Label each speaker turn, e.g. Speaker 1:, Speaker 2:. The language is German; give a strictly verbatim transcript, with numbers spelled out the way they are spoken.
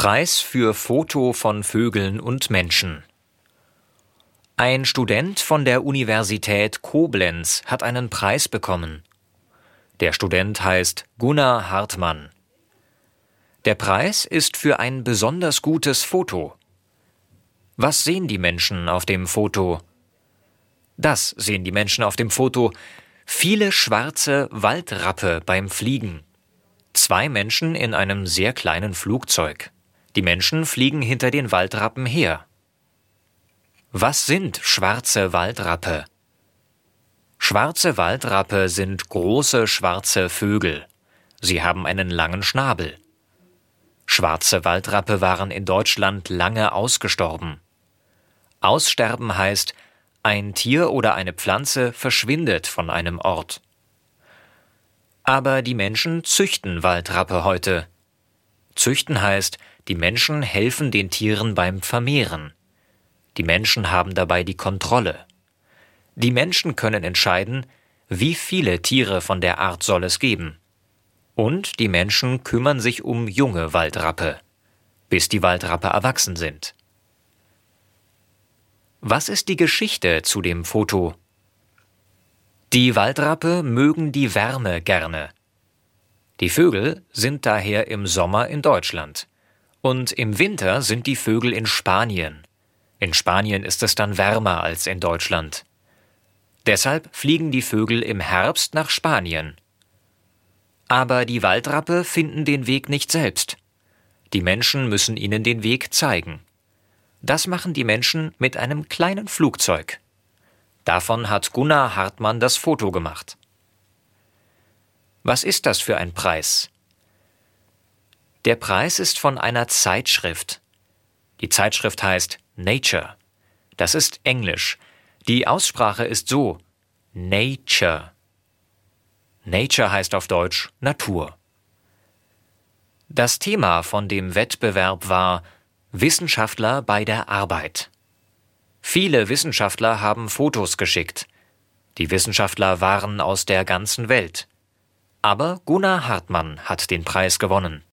Speaker 1: Preis für Foto von Vögeln und Menschen. Ein Student von der Universität Koblenz hat einen Preis bekommen. Der Student heißt Gunnar Hartmann. Der Preis ist für ein besonders gutes Foto. Was sehen die Menschen auf dem Foto? Das sehen die Menschen auf dem Foto: viele schwarze Waldrappe beim Fliegen. Zwei Menschen in einem sehr kleinen Flugzeug. Die Menschen fliegen hinter den Waldrappen her. Was sind schwarze Waldrappe? Schwarze Waldrappe sind große schwarze Vögel. Sie haben einen langen Schnabel. Schwarze Waldrappe waren in Deutschland lange ausgestorben. Aussterben heißt, ein Tier oder eine Pflanze verschwindet von einem Ort. Aber die Menschen züchten Waldrappe heute. Züchten heißt, die Menschen helfen den Tieren beim Vermehren. Die Menschen haben dabei die Kontrolle. Die Menschen können entscheiden, wie viele Tiere von der Art soll es geben. Und die Menschen kümmern sich um junge Waldrappe, bis die Waldrappe erwachsen sind. Was ist die Geschichte zu dem Foto? Die Waldrappe mögen die Wärme gerne. Die Vögel sind daher im Sommer in Deutschland. Und im Winter sind die Vögel in Spanien. In Spanien ist es dann wärmer als in Deutschland. Deshalb fliegen die Vögel im Herbst nach Spanien. Aber die Waldrappe finden den Weg nicht selbst. Die Menschen müssen ihnen den Weg zeigen. Das machen die Menschen mit einem kleinen Flugzeug. Davon hat Gunnar Hartmann das Foto gemacht. Was ist das für ein Preis? Der Preis ist von einer Zeitschrift. Die Zeitschrift heißt Nature. Das ist Englisch. Die Aussprache ist so: Nature. Nature heißt auf Deutsch Natur. Das Thema von dem Wettbewerb war Wissenschaftler bei der Arbeit. Viele Wissenschaftler haben Fotos geschickt. Die Wissenschaftler waren aus der ganzen Welt. Aber Gunnar Hartmann hat den Preis gewonnen.